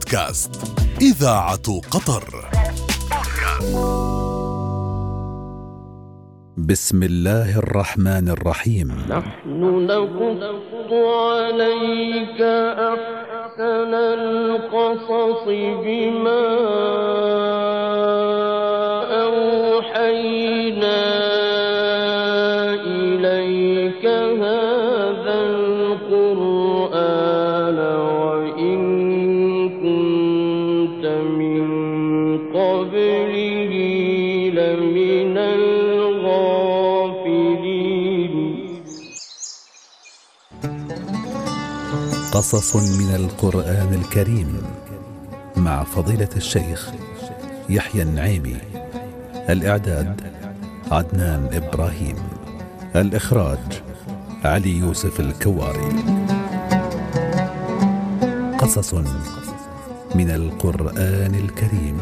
بودكاست إذاعة قطر. بسم الله الرحمن الرحيم. نحن نقص عليك أحسن القصص بما أوحينا إليك هذا القرآن وإن كنت من قبله لمن الغافلين. قصص من القرآن الكريم مع فضيلة الشيخ يحيى النعيمي. الإعداد عدنان إبراهيم. الإخراج علي يوسف الكواري. قصص من القرآن الكريم.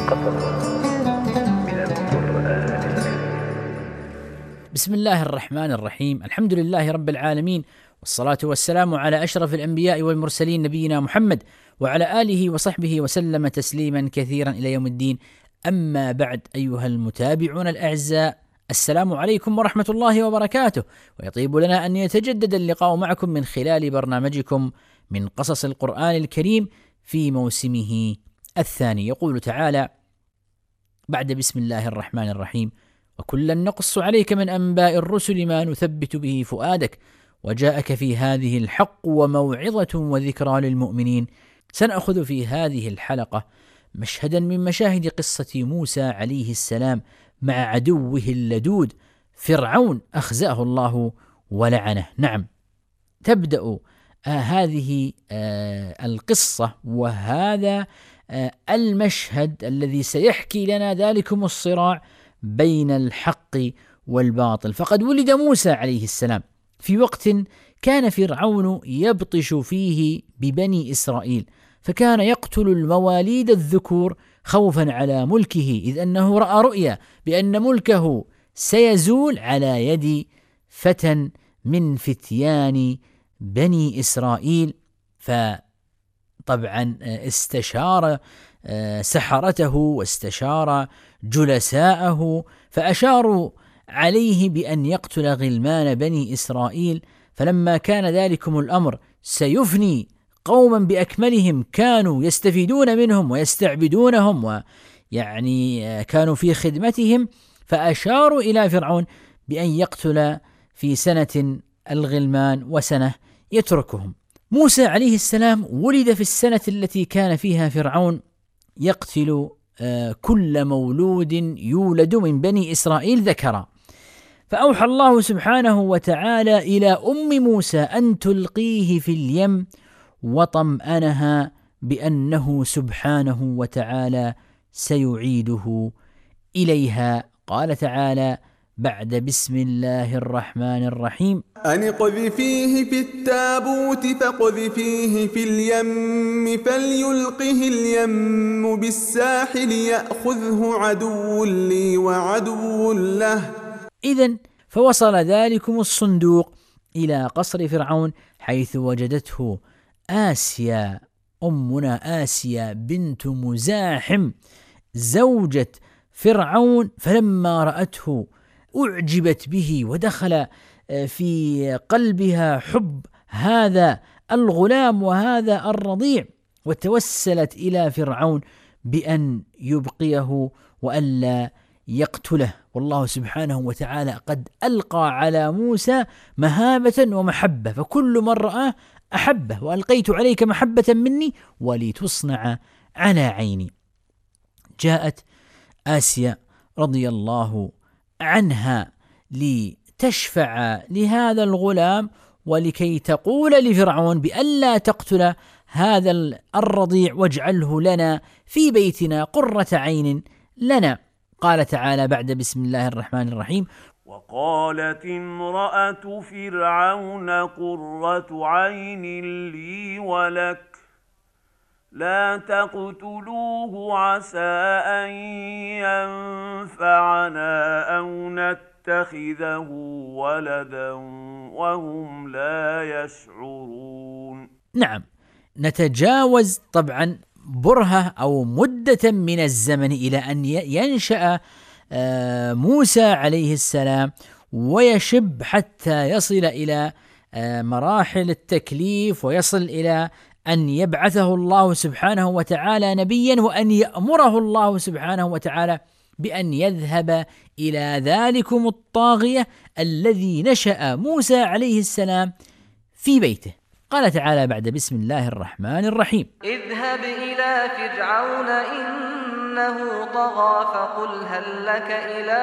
بسم الله الرحمن الرحيم. الحمد لله رب العالمين، والصلاة والسلام على أشرف الأنبياء والمرسلين نبينا محمد وعلى آله وصحبه وسلم تسليما كثيرا إلى يوم الدين. أما بعد، أيها المتابعون الأعزاء، السلام عليكم ورحمة الله وبركاته، ويطيب لنا أن يتجدد اللقاء معكم من خلال برنامجكم من قصص القرآن الكريم في موسمه الثاني. يقول تعالى بعد بسم الله الرحمن الرحيم: وكلا نقص عليك من أنباء الرسل ما نثبت به فؤادك وجاءك في هذه الحق وموعظة وذكرى للمؤمنين. سنأخذ في هذه الحلقة مشهدا من مشاهد قصة موسى عليه السلام مع عدوه اللدود فرعون أخزاه الله ولعنه. نعم، تبدأ هذه القصة وهذا المشهد الذي سيحكي لنا ذلكم الصراع بين الحق والباطل. فقد ولد موسى عليه السلام في وقت كان فرعون يبطش فيه ببني إسرائيل، فكان يقتل المواليد الذكور خوفا على ملكه، إذ أنه رأى رؤيا بأن ملكه سيزول على يد فتى من فتيان بني إسرائيل. فطبعا استشار سحرته واستشار جلساءه فأشاروا عليه بأن يقتل غلمان بني إسرائيل. فلما كان ذلكم الأمر سيفني قوما بأكملهم كانوا يستفيدون منهم ويستعبدونهم ويعني كانوا في خدمتهم، فأشاروا إلى فرعون بأن يقتل في سنة الغلمان وسنة يتركهم. موسى عليه السلام ولد في السنة التي كان فيها فرعون يقتل كل مولود يولد من بني إسرائيل ذكرا. فأوحى الله سبحانه وتعالى إلى أم موسى أن تلقيه في اليم وطمأنها بأنه سبحانه وتعالى سيعيده إليها. قال تعالى بعد بسم الله الرحمن الرحيم: أن اقذفيه في التابوت فاقذفيه في اليم فليلقه اليم بالساحل يأخذه عدو لي وعدو له. إذن فوصل ذلكم الصندوق إلى قصر فرعون، حيث وجدته آسيا أمنا آسيا بنت مزاحم زوجة فرعون، فلما رأته أعجبت به ودخل في قلبها حب هذا الغلام وهذا الرضيع، وتوسلت إلى فرعون بأن يبقيه وألا يقتله. والله سبحانه وتعالى قد ألقى على موسى مهابة ومحبة، فكل من رآه أحبه، وألقيت عليك محبة مني ولتصنع على عيني. جاءت آسيا رضي الله عنها لتشفع لهذا الغلام ولكي تقول لفرعون بألا تقتل هذا الرضيع واجعله لنا في بيتنا قرة عين لنا. قال تعالى بعد بسم الله الرحمن الرحيم: وقالت امرأة فرعون قرة عين لي ولك لا تقتلوه عسى أن ينفعنا أو نتخذه ولدا وهم لا يشعرون. نعم، نتجاوز طبعا برهة أو مدة من الزمن إلى أن ينشأ موسى عليه السلام ويشب حتى يصل إلى مراحل التكليف، ويصل إلى أن يبعثه الله سبحانه وتعالى نبيا، وأن يأمره الله سبحانه وتعالى بأن يذهب إلى ذلكم الطاغية الذي نشأ موسى عليه السلام في بيته. قال تعالى بعد بسم الله الرحمن الرحيم: اذهب إلى فرعون إنه طغى فقل هل لك إلى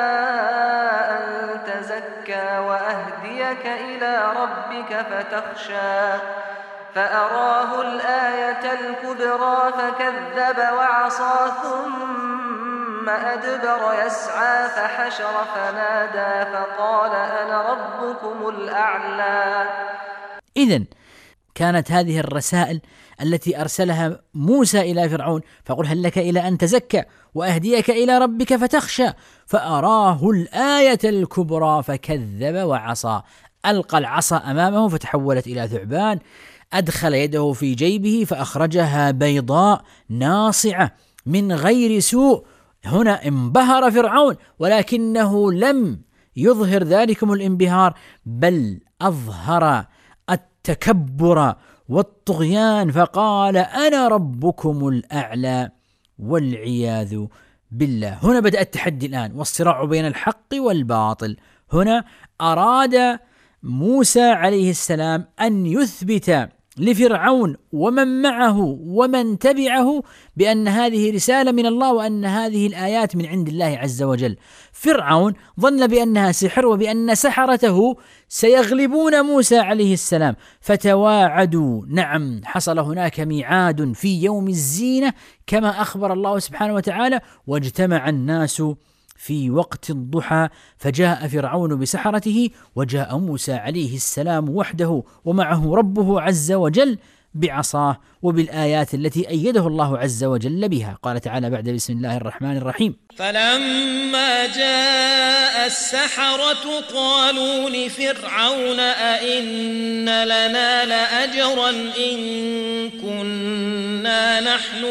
أن تزكى وأهديك إلى ربك فتخشى فأراه الآية الكبرى فكذب وعصى ثم أدبر يسعى فحشر فنادى فقال أنا ربكم الأعلى. إذن كانت هذه الرسائل التي أرسلها موسى إلى فرعون: فقل هل لك إلى أن تزكى وأهديك إلى ربك فتخشى فأراه الآية الكبرى فكذب وعصى. ألقى العصا أمامه فتحولت إلى ثعبان، أدخل يده في جيبه فأخرجها بيضاء ناصعة من غير سوء. هنا انبهر فرعون، ولكنه لم يظهر ذلكم الانبهار، بل أظهر التكبر والطغيان فقال أنا ربكم الأعلى والعياذ بالله. هنا بدأ التحدي الآن والصراع بين الحق والباطل. هنا أراد موسى عليه السلام أن يثبت لفرعون ومن معه ومن تبعه بأن هذه رسالة من الله وأن هذه الآيات من عند الله عز وجل. فرعون ظن بأنها سحر وبأن سحرته سيغلبون موسى عليه السلام، فتواعدوا. نعم، حصل هناك ميعاد في يوم الزينة كما أخبر الله سبحانه وتعالى، واجتمع الناس في وقت الضحى فجاء فرعون بسحرته، وجاء موسى عليه السلام وحده ومعه ربه عز وجل بعصاه وبالآيات التي أيده الله عز وجل بها. قال تعالى بعد بسم الله الرحمن الرحيم: فلما جاء السحرة قالوا لفرعون أئن لنا لأجرا إن كنا نحن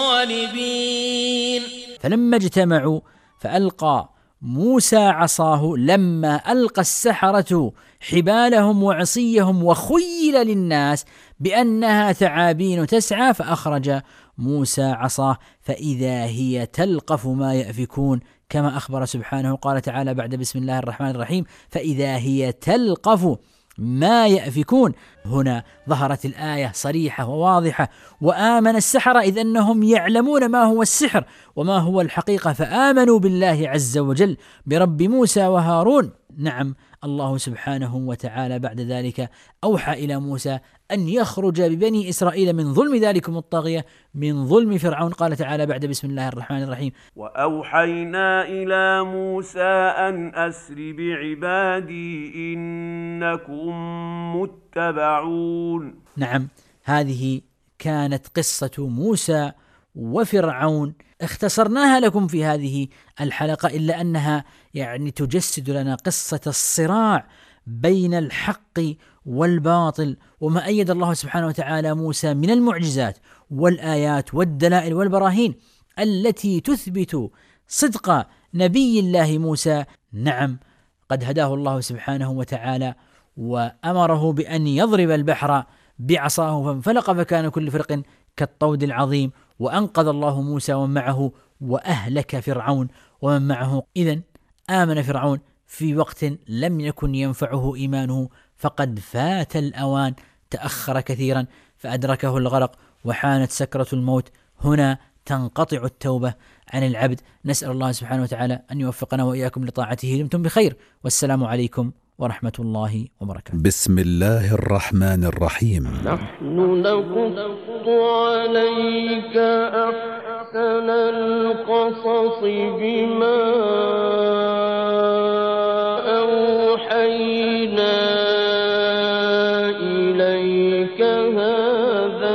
الغالبين. فلما اجتمعوا فألقى موسى عصاه، لما ألقى السحرة حبالهم وعصيهم وخيل للناس بأنها ثعابين تسعى، فأخرج موسى عصاه فإذا هي تلقف ما يأفكون كما أخبر سبحانه. قال تعالى بعد بسم الله الرحمن الرحيم: فإذا هي تلقف ما يأفكون. هنا ظهرت الآية صريحة وواضحة، وآمن السحرة إذ أنهم يعلمون ما هو السحر وما هو الحقيقة، فآمنوا بالله عز وجل برب موسى وهارون. نعم، الله سبحانه وتعالى بعد ذلك أوحى إلى موسى أن يخرج ببني إسرائيل من ظلم ذلكم الطاغية، من ظلم فرعون. قال تعالى بعد بسم الله الرحمن الرحيم: وأوحينا إلى موسى أن أسر بعبادي إنكم متبعون. نعم، هذه كانت قصة موسى وفرعون، اختصرناها لكم في هذه الحلقة، إلا أنها تجسد لنا قصة الصراع بين الحق والباطل، وما أيد الله سبحانه وتعالى موسى من المعجزات والآيات والدلائل والبراهين التي تثبت صدق نبي الله موسى. نعم، قد هداه الله سبحانه وتعالى وأمره بأن يضرب البحر بعصاه فانفلق فكان كل فرق كالطود العظيم، وأنقذ الله موسى ومن معه وأهلك فرعون ومن معه. إذن آمن فرعون في وقت لم يكن ينفعه إيمانه، فقد فات الأوان، تأخر كثيرا فأدركه الغرق وحانت سكرة الموت. هنا تنقطع التوبة عن العبد. نسأل الله سبحانه وتعالى أن يوفقنا وإياكم لطاعته. دمتم بخير، والسلام عليكم ورحمة الله وبركاته. بسم الله الرحمن الرحيم. نحن نقص عليك أحسن القصص بما أوحينا إليك هذا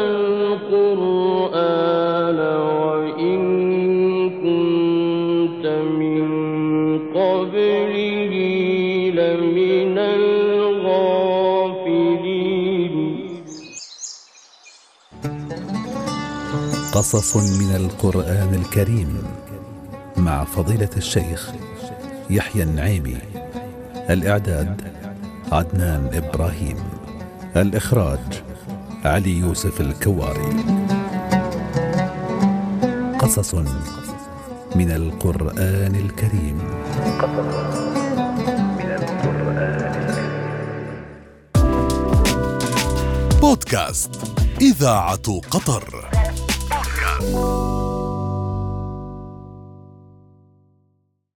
القرآن وإن كنت من قبله لمن الغافلين. قصص من القرآن الكريم مع فضيلة الشيخ يحيى النعيمي. الإعداد عدنان إبراهيم. الإخراج علي يوسف الكواري. قصص من القرآن الكريم. بودكاست إذاعة قطر.